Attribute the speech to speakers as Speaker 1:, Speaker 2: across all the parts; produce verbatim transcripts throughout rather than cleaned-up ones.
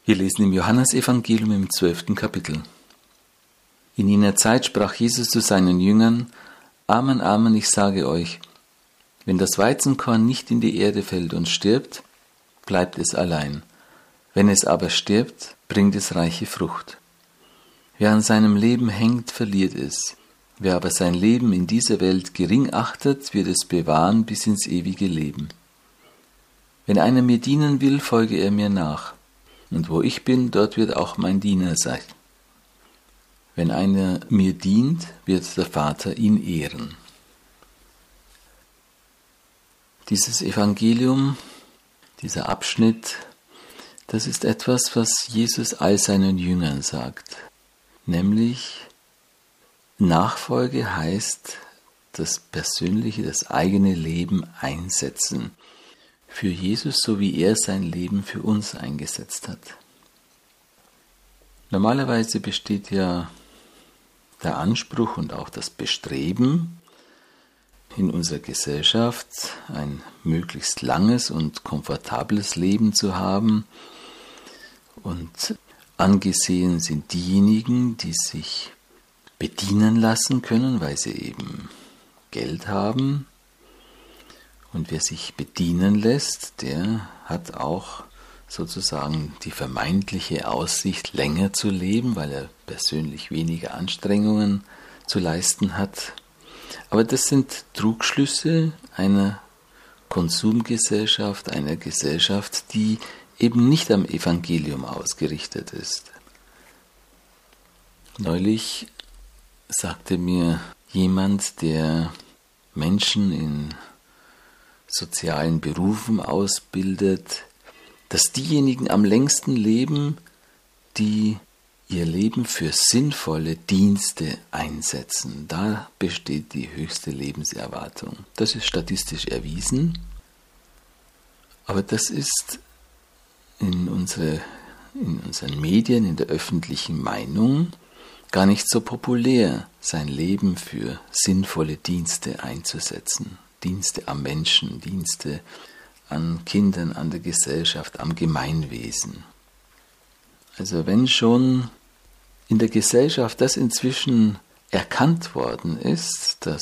Speaker 1: Wir lesen im Johannesevangelium im zwölften Kapitel. In jener Zeit sprach Jesus zu seinen Jüngern: Amen, Amen, ich sage euch, wenn das Weizenkorn nicht in die Erde fällt und stirbt, bleibt es allein. Wenn es aber stirbt, bringt es reiche Frucht. Wer an seinem Leben hängt, verliert es. Wer aber sein Leben in dieser Welt gering achtet, wird es bewahren bis ins ewige Leben. Wenn einer mir dienen will, folge er mir nach. Und wo ich bin, dort wird auch mein Diener sein. Wenn einer mir dient, wird der Vater ihn ehren. Dieses Evangelium, dieser Abschnitt, das ist etwas, was Jesus all seinen Jüngern sagt. Nämlich, Nachfolge heißt das persönliche, das eigene Leben einsetzen. Für Jesus, so wie er sein Leben für uns eingesetzt hat. Normalerweise besteht ja der Anspruch und auch das Bestreben in unserer Gesellschaft, ein möglichst langes und komfortables Leben zu haben. Und angesehen sind diejenigen, die sich bedienen lassen können, weil sie eben Geld haben. Und wer sich bedienen lässt, der hat auch sozusagen die vermeintliche Aussicht, länger zu leben, weil er persönlich weniger Anstrengungen zu leisten hat. Aber das sind Trugschlüsse einer Konsumgesellschaft, einer Gesellschaft, die eben nicht am Evangelium ausgerichtet ist. Neulich sagte mir jemand, der Menschen in sozialen Berufen ausbildet, dass diejenigen am längsten leben, die ihr Leben für sinnvolle Dienste einsetzen. Da besteht die höchste Lebenserwartung. Das ist statistisch erwiesen, aber das ist in, unsere, in unseren Medien, in der öffentlichen Meinung gar nicht so populär, sein Leben für sinnvolle Dienste einzusetzen. Dienste am Menschen, Dienste an Kindern, an der Gesellschaft, am Gemeinwesen. Also wenn schon in der Gesellschaft das inzwischen erkannt worden ist, dass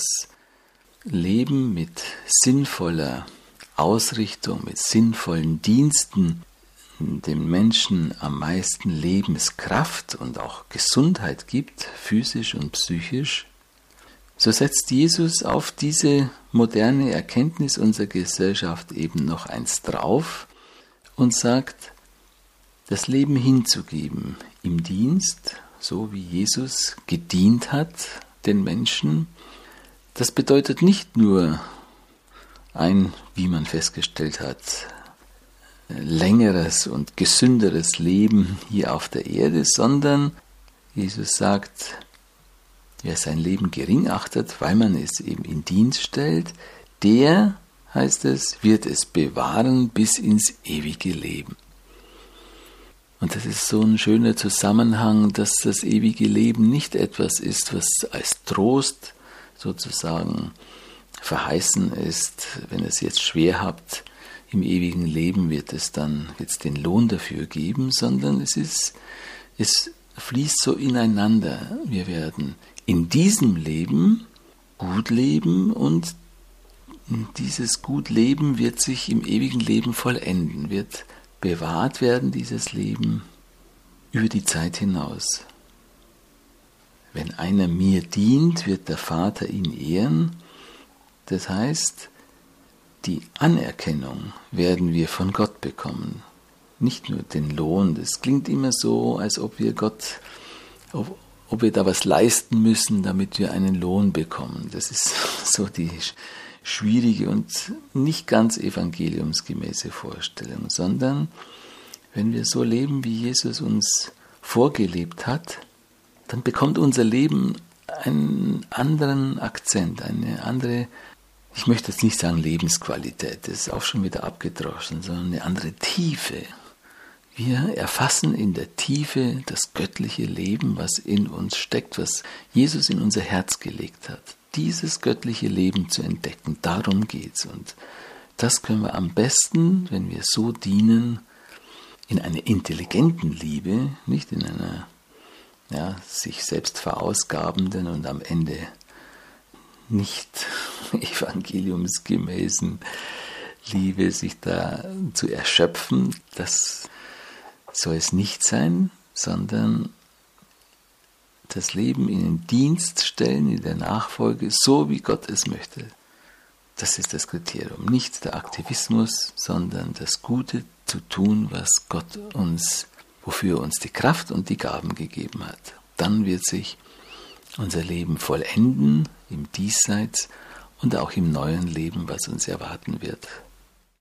Speaker 1: Leben mit sinnvoller Ausrichtung, mit sinnvollen Diensten dem Menschen am meisten Lebenskraft und auch Gesundheit gibt, physisch und psychisch, so setzt Jesus auf diese moderne Erkenntnis unserer Gesellschaft eben noch eins drauf und sagt, das Leben hinzugeben im Dienst, so wie Jesus gedient hat den Menschen, das bedeutet nicht nur ein, wie man festgestellt hat, längeres und gesünderes Leben hier auf der Erde, sondern Jesus sagt, wer sein Leben gering achtet, weil man es eben in Dienst stellt, der, heißt es, wird es bewahren bis ins ewige Leben. Und das ist so ein schöner Zusammenhang, dass das ewige Leben nicht etwas ist, was als Trost sozusagen verheißen ist. Wenn ihr es jetzt schwer habt, im ewigen Leben wird es dann jetzt den Lohn dafür geben, sondern es ist, es fließt so ineinander. Wir werden in diesem Leben gut leben und dieses Gutleben wird sich im ewigen Leben vollenden, wird bewahrt werden, dieses Leben, über die Zeit hinaus. Wenn einer mir dient, wird der Vater ihn ehren. Das heißt, die Anerkennung werden wir von Gott bekommen, nicht nur den Lohn. Das klingt immer so, als ob wir Gott, ob, ob wir da was leisten müssen, damit wir einen Lohn bekommen. Das ist so die schwierige und nicht ganz evangeliumsgemäße Vorstellung, sondern wenn wir so leben, wie Jesus uns vorgelebt hat, dann bekommt unser Leben einen anderen Akzent, eine andere, ich möchte jetzt nicht sagen Lebensqualität, das ist auch schon wieder abgedroschen, sondern eine andere Tiefe. Wir erfassen in der Tiefe das göttliche Leben, was in uns steckt, was Jesus in unser Herz gelegt hat. Dieses göttliche Leben zu entdecken, darum geht's. Und das können wir am besten, wenn wir so dienen, in einer intelligenten Liebe, nicht in einer ja, sich selbst verausgabenden und am Ende nicht evangeliumsgemäßen Liebe sich da zu erschöpfen, das soll es nicht sein, sondern das Leben in den Dienst stellen, in der Nachfolge, so wie Gott es möchte. Das ist das Kriterium. Nicht der Aktivismus, sondern das Gute zu tun, was Gott uns, wofür er uns die Kraft und die Gaben gegeben hat. Dann wird sich unser Leben vollenden im Diesseits und auch im neuen Leben, was uns erwarten wird.